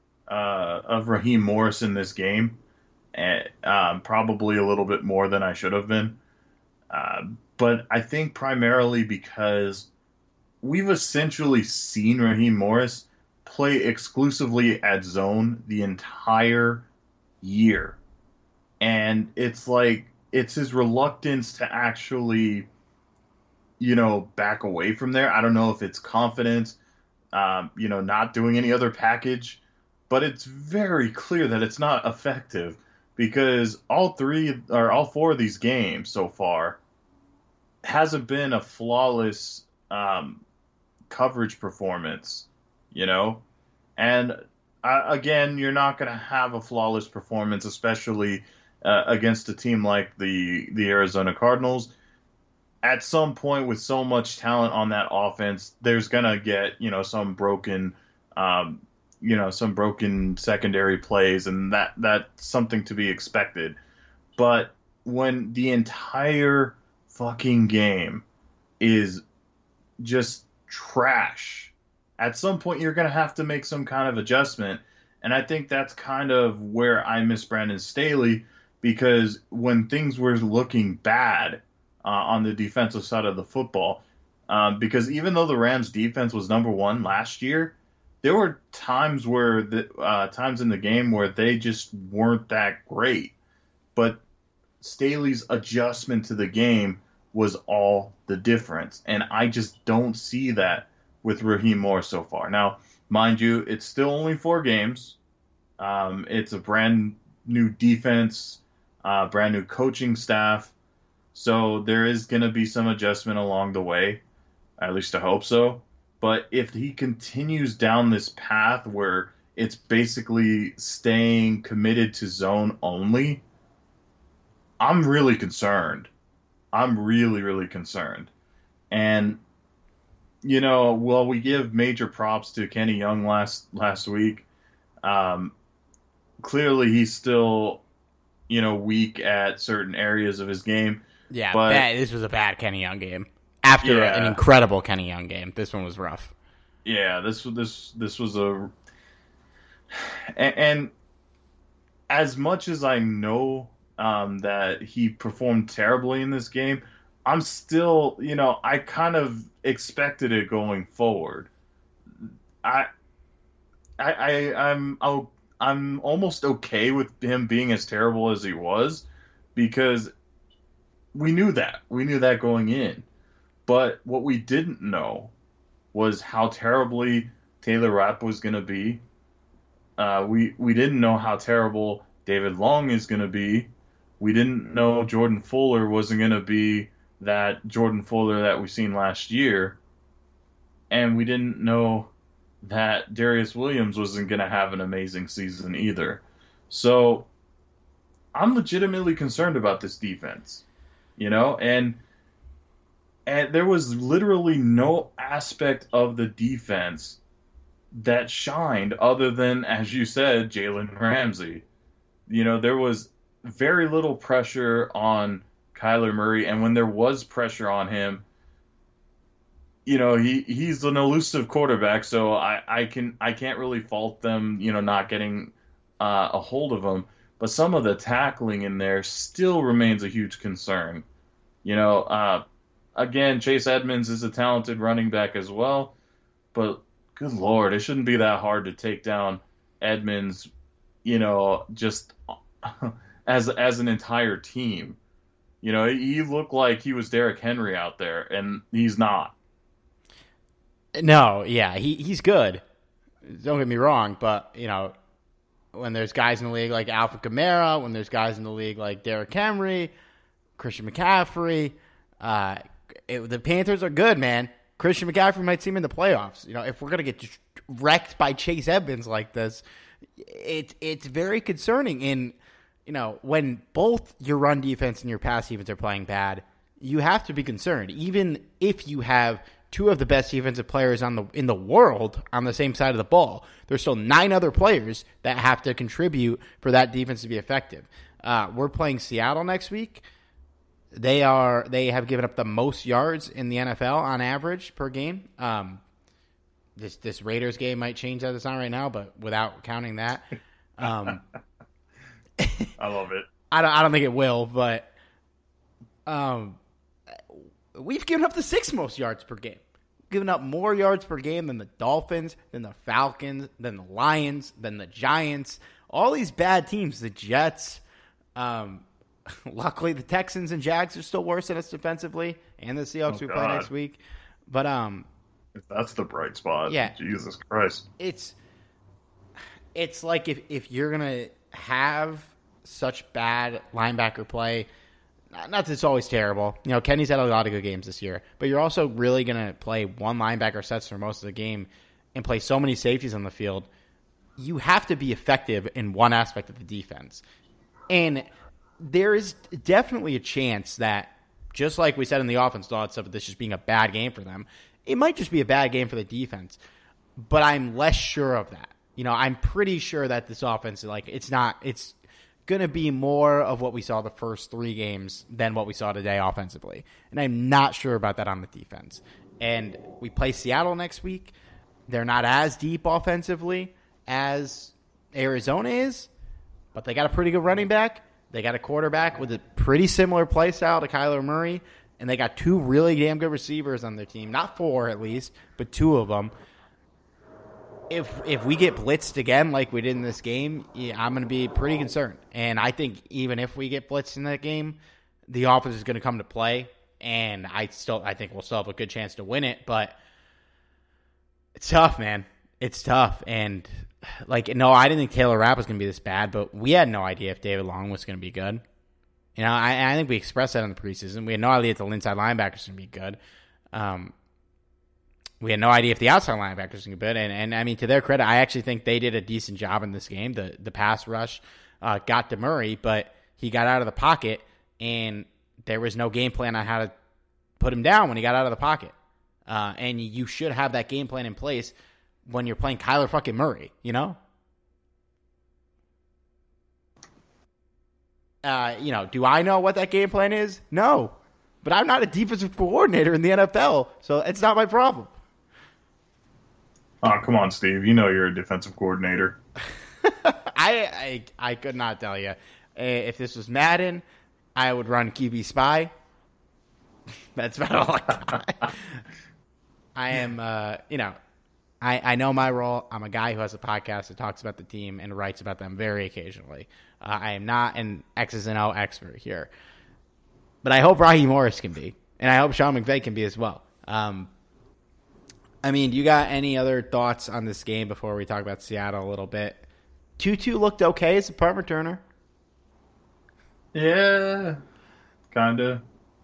uh, of Raheem Morris in this game, and um, probably a little bit more than I should have been. Uh, but I think primarily because we've essentially seen Raheem Morris play exclusively at zone the entire year. And it's like, it's his reluctance to actually, you know, back away from there. I don't know if it's confidence, um, you know, not doing any other package, but it's very clear that it's not effective because all three or all four of these games so far hasn't been a flawless um, coverage performance, you know? And uh, again, you're not going to have a flawless performance, especially Uh, against a team like the the Arizona Cardinals. At some point, with so much talent on that offense, there's gonna get you know some broken, um, you know some broken secondary plays, and that that's something to be expected. But when the entire fucking game is just trash, at some point you're gonna have to make some kind of adjustment, and I think that's kind of where I miss Brandon Staley. Because when things were looking bad uh, on the defensive side of the football, um, because even though the Rams' defense was number one last year, there were times where the uh, times in the game where they just weren't that great. But Staley's adjustment to the game was all the difference, and I just don't see that with Raheem Morris so far. Now, mind you, it's still only four games. Um, it's a brand new defense. Uh, brand new coaching staff. So there is going to be some adjustment along the way. At least I hope so. But if he continues down this path where it's basically staying committed to zone only, I'm really concerned. I'm really, really concerned. And, you know, while we give major props to Kenny Young last, last week, um, clearly he's still... you know, weak at certain areas of his game. Yeah, but bad. This was a bad Kenny Young game. After yeah. an incredible Kenny Young game, this one was rough. Yeah, this this this was a, and, and as much as I know um, that he performed terribly in this game, I'm still, you know, I kind of expected it going forward. I, I, I I'm I'll. I'm almost okay with him being as terrible as he was because we knew that. We knew that going in. But what we didn't know was how terribly Taylor Rapp was going to be. Uh, we, we didn't know how terrible David Long is going to be. We didn't know Jordan Fuller wasn't going to be that Jordan Fuller that we seen last year. And we didn't know that Darius Williams wasn't going to have an amazing season either. So I'm legitimately concerned about this defense, you know, and and there was literally no aspect of the defense that shined other than, as you said, Jalen Ramsey. You know, there was very little pressure on Kyler Murray, and when there was pressure on him, you know, he, he's an elusive quarterback, so I, I can I can't really fault them, you know, not getting uh, a hold of him. But some of the tackling in there still remains a huge concern. You know, uh, again, Chase Edmonds is a talented running back as well, but good Lord, it shouldn't be that hard to take down Edmonds, you know, just as as an entire team. You know, he looked like he was Derrick Henry out there, and he's not. No, yeah, he he's good. Don't get me wrong, but you know, when there's guys in the league like Alvin Kamara, when there's guys in the league like Derrick Henry, Christian McCaffrey, uh, it, the Panthers are good, man. Christian McCaffrey might see him in the playoffs. You know, if we're gonna get wrecked by Chase Edmonds like this, it it's very concerning. In you know, when both your run defense and your pass defense are playing bad, you have to be concerned. Even if you have two of the best defensive players on the in the world on the same side of the ball, there's still nine other players that have to contribute for that defense to be effective. Uh, we're playing Seattle next week. They are they have given up the most yards in the N F L on average per game. Um, this this Raiders game might change as it's on right now, but without counting that, um, I love it. I don't I don't think it will, but um, we've given up the sixth most yards per game. Given up more yards per game than the Dolphins, than the Falcons, than the Lions, than the Giants. All these bad teams, the Jets. Um, luckily, the Texans and Jags are still worse than us defensively, and the Seahawks Oh, who God. play next week. But um, If that's the bright spot, Yeah. Jesus Christ. it's it's like if if you're gonna have such bad linebacker play. Not that it's always terrible. You know, Kenny's had a lot of good games this year, but you're also really going to play one linebacker sets for most of the game and play so many safeties on the field. You have to be effective in one aspect of the defense. And there is definitely a chance that, just like we said in the offense, thoughts of this just being a bad game for them, it might just be a bad game for the defense. But I'm less sure of that. You know, I'm pretty sure that this offense, like, it's not, it's, going to be more of what we saw the first three games than what we saw today offensively. And I'm not sure about that on the defense. And we play Seattle next week. They're not as deep offensively as Arizona is, but they got a pretty good running back. They got a quarterback with a pretty similar play style to Kyler Murray, and they got two really damn good receivers on their team. Not four at least, but two of them. If if we get blitzed again like we did in this game, yeah, I'm going to be pretty concerned. And I think even if we get blitzed in that game, the offense is going to come to play, and I still I think we'll still have a good chance to win it. But it's tough, man. It's tough. And like, no, I didn't think Taylor Rapp was going to be this bad, but we had no idea if David Long was going to be good. You know, I, I think we expressed that in the preseason. We had no idea if the inside linebacker was going to be good. Um, We had no idea if the outside linebackers were good. And, and, I mean, to their credit, I actually think they did a decent job in this game. The the pass rush uh, got to Murray, but he got out of the pocket, and there was no game plan on how to put him down when he got out of the pocket. Uh, and you should have that game plan in place when you're playing Kyler fucking Murray, you know? Uh, you know, do I know what that game plan is? No. But I'm not a defensive coordinator in the N F L, so it's not my problem. Oh, come on, Steve. You know you're a defensive coordinator. I, I I could not tell you. If this was Madden, I would run Q B Spy. That's about all I got. I am, uh, you know, I, I know my role. I'm a guy who has a podcast that talks about the team and writes about them very occasionally. Uh, I am not an X's and O expert here. But I hope Raheem Morris can be. And I hope Sean McVay can be as well. Um, I mean, do you got any other thoughts on this game before we talk about Seattle a little bit? Tutu looked okay as a punt returner. Yeah, kind of.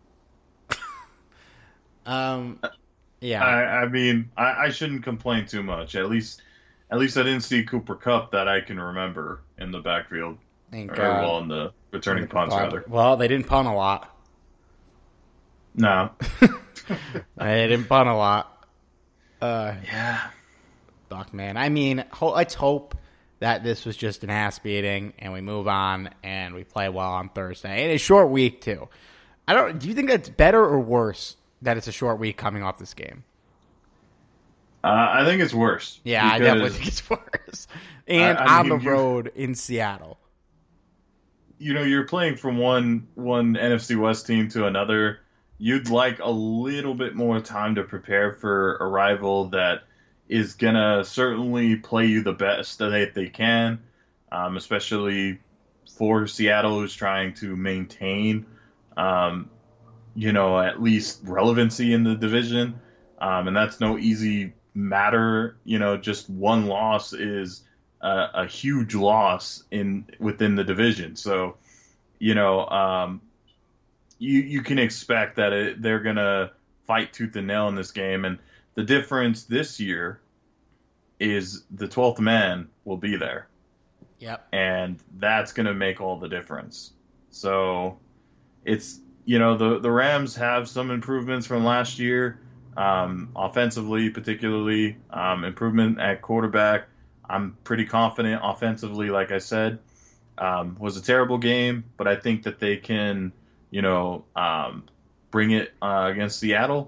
Um, yeah. I, I mean, I, I shouldn't complain too much. At least, at least I didn't see Cooper Kupp that I can remember in the backfield. Thank or, God. well, in the returning punts, rather. Well, they didn't punt a lot. No. They didn't punt a lot. Uh, Yeah. fuck, man. I mean, ho- let's hope that this was just an ass beating and we move on and we play well on Thursday. And it's a short week, too. I don't. Do you think that's better or worse that it's a short week coming off this game? Uh, I think it's worse. Yeah, I because- definitely think it's worse. And I- I on mean, the you- road in Seattle. You know, you're playing from one one N F C West team to another. You'd like a little bit more time to prepare for a rival that is gonna certainly play you the best that they can, um, especially for Seattle, who's trying to maintain um, you know, at least relevancy in the division. Um, and that's no easy matter. You know, just one loss is a, a huge loss in within the division. So, you know, um, you you can expect that it, they're gonna fight tooth and nail in this game. And the difference this year is the twelfth man will be there. Yep. And that's gonna make all the difference. So it's, you know, the the Rams have some improvements from last year. Um, offensively, particularly, um, improvement at quarterback. I'm pretty confident offensively, like I said. Um, was a terrible game, but I think that they can, you know, um, bring it uh, against Seattle.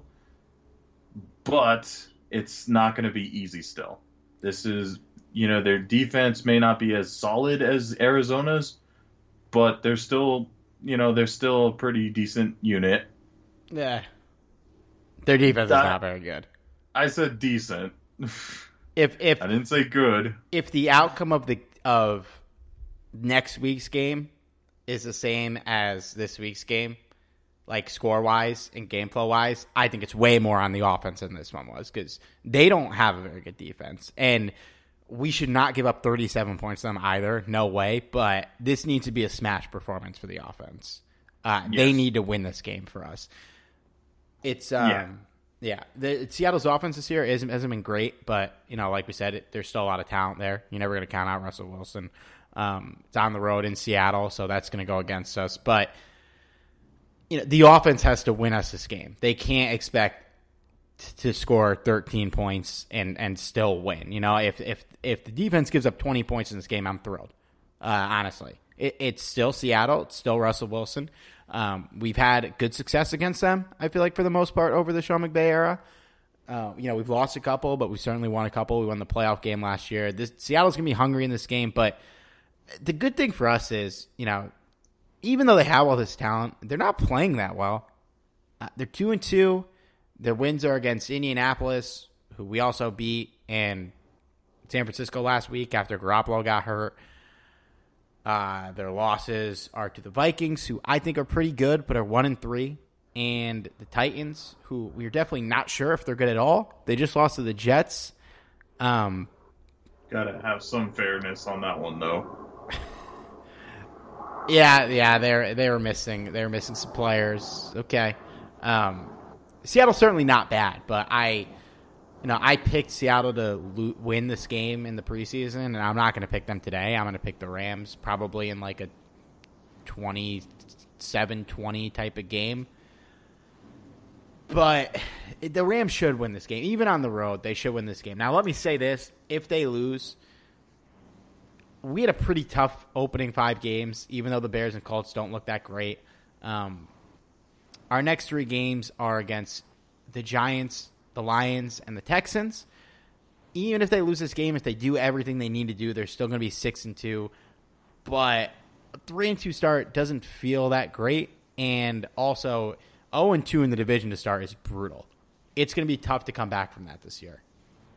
But it's not going to be easy still. This is, you know, their defense may not be as solid as Arizona's, but they're still, you know, they're still a pretty decent unit. Yeah. Their defense That, is not very good. I said decent. If if I didn't say good. If the outcome of the of next week's game is the same as this week's game, like score wise and game flow wise, I think it's way more on the offense than this one was because they don't have a very good defense, and we should not give up thirty-seven points to them either. No way. But this needs to be a smash performance for the offense. Uh, yes. They need to win this game for us. It's um, yeah. yeah. The Seattle's offense this year isn't, hasn't been great, but you know, like we said, it, there's still a lot of talent there. You're never going to count out Russell Wilson. Um, it's on the road in Seattle, so that's going to go against us. But you know, the offense has to win us this game. They can't expect t- to score thirteen points and, and still win. You know, if if if the defense gives up twenty points in this game, I'm thrilled. Uh, honestly, it, it's still Seattle. It's still Russell Wilson. Um, we've had good success against them, I feel like, for the most part, over the Sean McVay era. Uh, you know, we've lost a couple, but we certainly won a couple. We won the playoff game last year. This, Seattle's going to be hungry in this game, but the good thing for us is, you know, even though they have all this talent, they're not playing that well. Uh, they're two and two. Their wins are against Indianapolis, who we also beat, and San Francisco last week after Garoppolo got hurt. Uh, their losses are to the Vikings, who I think are pretty good, but are one and three, and the Titans, who we're definitely not sure if they're good at all. They just lost to the Jets. Um, Gotta have some fairness on that one, though. yeah, yeah, they're they were missing they were missing some players. Okay, um, Seattle's certainly not bad, but I. You know, I picked Seattle to lo- win this game in the preseason, and I'm not going to pick them today. I'm going to pick the Rams probably in like a twenty-seven twenty type of game. But the Rams should win this game. Even on the road, they should win this game. Now, let me say this. If they lose, we had a pretty tough opening five games, even though the Bears and Colts don't look that great. Um, our next three games are against the Giants, the Lions, and the Texans. Even if they lose this game, if they do everything they need to do, they're still going to be six and two. But a three and two start doesn't feel that great, and also zero and two in the division to start is brutal. It's going to be tough to come back from that this year.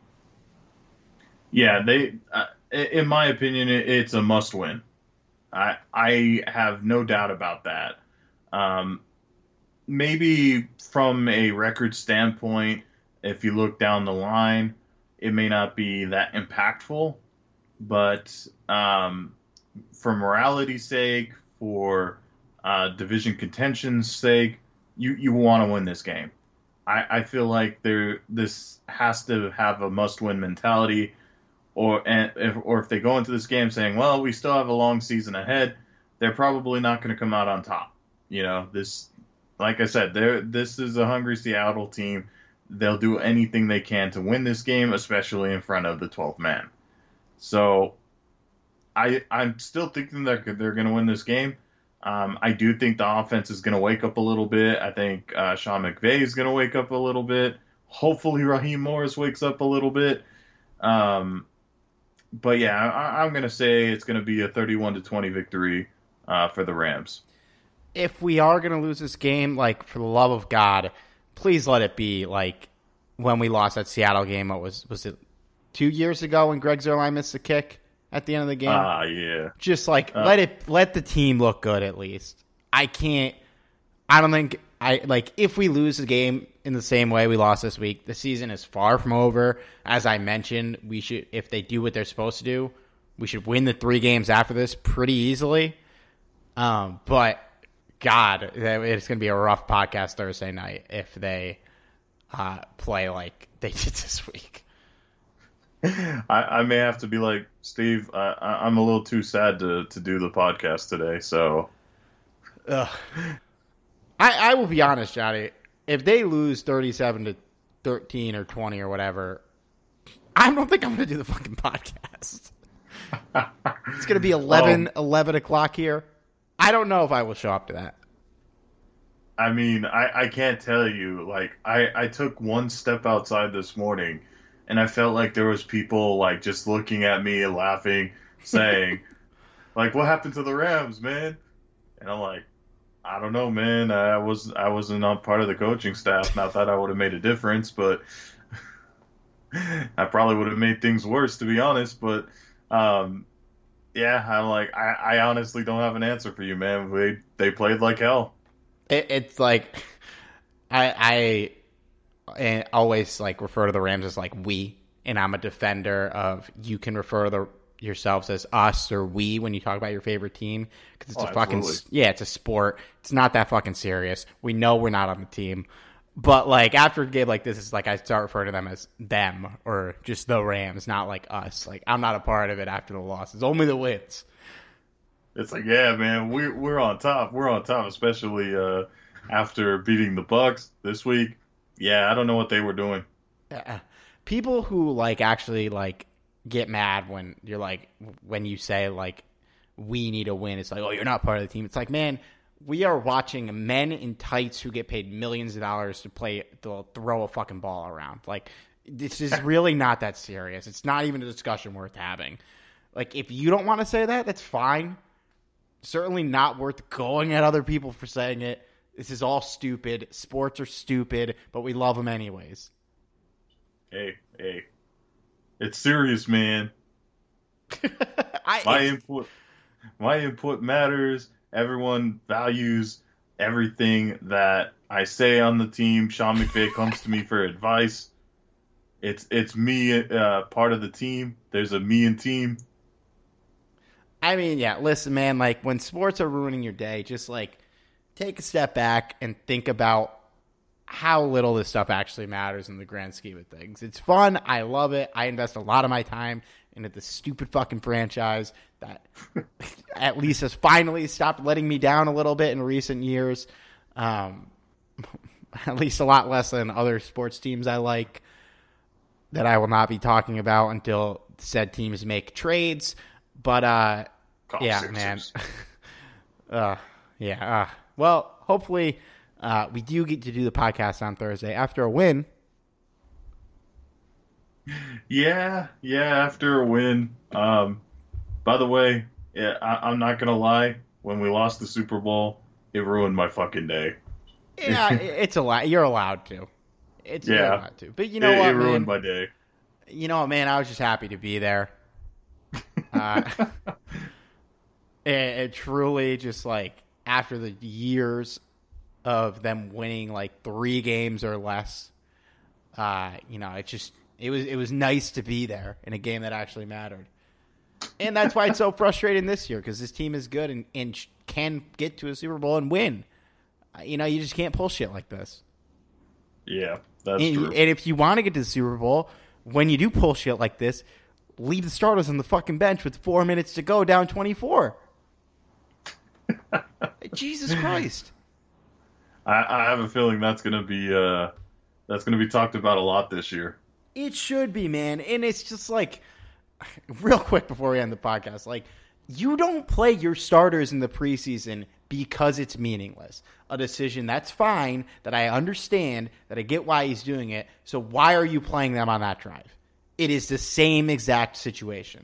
Yeah, they. Uh, in my opinion, it's a must-win. I I have no doubt about that. Um, maybe from a record standpoint, if you look down the line, it may not be that impactful, but um, for morality's sake, for uh, division contention's sake, you, you want to win this game. I, I feel like there this has to have a must-win mentality, or and if, or if they go into this game saying, well, we still have a long season ahead, they're probably not going to come out on top. You know, this, like I said, there this is a hungry Seattle team. They'll do anything they can to win this game, especially in front of the twelfth man. So I, I'm still thinking that they're, they're going to win this game. Um, I do think the offense is going to wake up a little bit. I think uh, Sean McVay is going to wake up a little bit. Hopefully Raheem Morris wakes up a little bit. Um, but, yeah, I, I'm going to say it's going to be a thirty-one to twenty victory uh, for the Rams. If we are going to lose this game, like, for the love of God, please let it be like when we lost that Seattle game. What was was it two years ago when Greg Zuerlein missed a kick at the end of the game? Ah, uh, yeah. Just like uh, let it let the team look good at least. I can't I don't think I like if we lose the game in the same way we lost this week, the season is far from over. As I mentioned, we should if they do what they're supposed to do, we should win the three games after this pretty easily. Um, but God, it's going to be a rough podcast Thursday night if they uh, play like they did this week. I, I may have to be like, Steve, I, I'm a little too sad to, to do the podcast today, so. Ugh. I, I will be honest, Johnny. If they lose thirty-seven to thirteen or twenty or whatever, I don't think I'm going to do the fucking podcast. It's going to be eleven, um, eleven o'clock here. I don't know if I will show up to that. I mean, I, I can't tell you. Like, I, I took one step outside this morning, and I felt like there was people, like, just looking at me and laughing, saying, like, what happened to the Rams, man? And I'm like, I don't know, man. I was I wasn't on part of the coaching staff. Not that I would have made a difference, but I probably would have made things worse, to be honest. But um, yeah, I'm like I, I honestly don't have an answer for you, man. They they played like hell. It, it's like I I and always like refer to the Rams as like we, and I'm a defender of you can refer to the yourselves as us or we when you talk about your favorite team because it's oh, a fucking absolutely. yeah it's a sport. It's not that fucking serious. We know we're not on the team, but like after a game like this, it's like I start referring to them as them or just the Rams, not like us. Like I'm not a part of it after the losses, only the wins. It's like, yeah, man, we we're on top. We're on top, especially uh, after beating the Bucks this week. Yeah, I don't know what they were doing. Uh, people who like actually like get mad when you're like when you say like we need a win. It's like, oh, you're not part of the team. It's like, man, we are watching men in tights who get paid millions of dollars to play to throw a fucking ball around. Like this is really not that serious. It's not even a discussion worth having. Like if you don't want to say that, that's fine. Certainly not worth going at other people for saying it. This is all stupid. Sports are stupid, but we love them anyways. Hey, hey. It's serious, man. I, my input, my input matters. Everyone values everything that I say on the team. Sean McVay comes to me for advice. It's it's me, uh, part of the team. There's a me and team. I mean, yeah. Listen, man. Like when sports are ruining your day, just like take a step back and think about how little this stuff actually matters in the grand scheme of things. It's fun. I love it. I invest a lot of my time into this stupid fucking franchise that at least has finally stopped letting me down a little bit in recent years. Um, at least a lot less than other sports teams I like that I will not be talking about until said teams make trades. But, uh, Call yeah, Sixers. man. uh, yeah. Uh, well, hopefully uh, we do get to do the podcast on Thursday after a win. Yeah, yeah, after a win. Um, by the way, yeah, I, I'm not going to lie. When we lost the Super Bowl, it ruined my fucking day. Yeah, it's a lot. You're allowed to. It's yeah. you're allowed to. But you know it, what, it ruined man? my day. You know what, man? I was just happy to be there. Uh, it, it truly just like after the years of them winning like three games or less, uh, you know, it just it was it was nice to be there in a game that actually mattered. And that's why it's so frustrating this year because this team is good and, and can get to a Super Bowl and win. You know, you just can't pull shit like this. Yeah, that's and, true. And if you want to get to the Super Bowl, when you do pull shit like this, leave the starters on the fucking bench with four minutes to go, down twenty-four. Jesus Christ! I, I have a feeling that's gonna be uh, that's gonna be talked about a lot this year. It should be, man. And it's just like, real quick before we end the podcast, like you don't play your starters in the preseason because it's meaningless. A decision that's fine, that I understand, that I get why he's doing it. So why are you playing them on that drive? It is the same exact situation.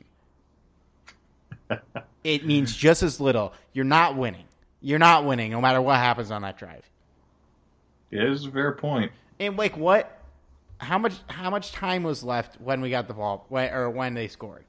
It means just as little. You're not winning. You're not winning no matter what happens on that drive. Yeah, it's a fair point. And like what? How much how much time was left when we got the ball when, or when they scored?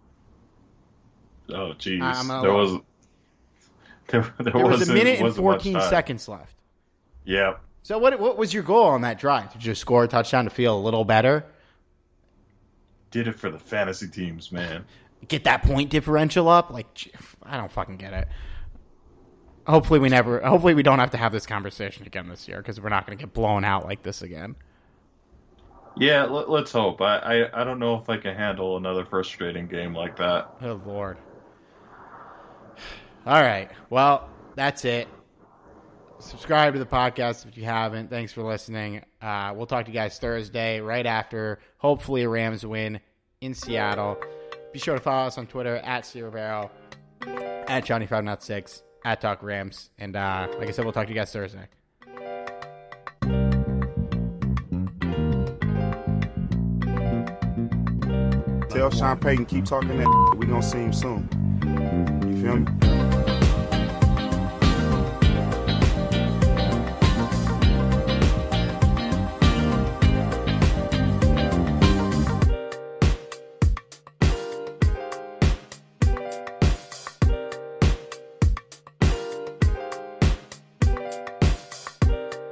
Oh, jeez. I'm There was there, there, there was a wasn't- minute and wasn't much fourteen time. seconds left. Yeah. So what what was your goal on that drive? Did you just score a touchdown to feel a little better? Did it for the fantasy teams, man. Get that point differential up? Like, I don't fucking get it. Hopefully we never. Hopefully we don't have to have this conversation again this year because we're not going to get blown out like this again. Yeah, let, let's hope. I, I I don't know if I can handle another frustrating game like that. Oh Lord. All right. Well, that's it. Subscribe to the podcast if you haven't. Thanks for listening. Uh, we'll talk to you guys Thursday right after, hopefully, a Rams win in Seattle. Be sure to follow us on Twitter at C Rivero, at Johnny five oh six, at Talk Rams. And uh, like I said, we'll talk to you guys Thursday. Tell Sean Payton, keep talking that. We gonna see him soon. You feel me?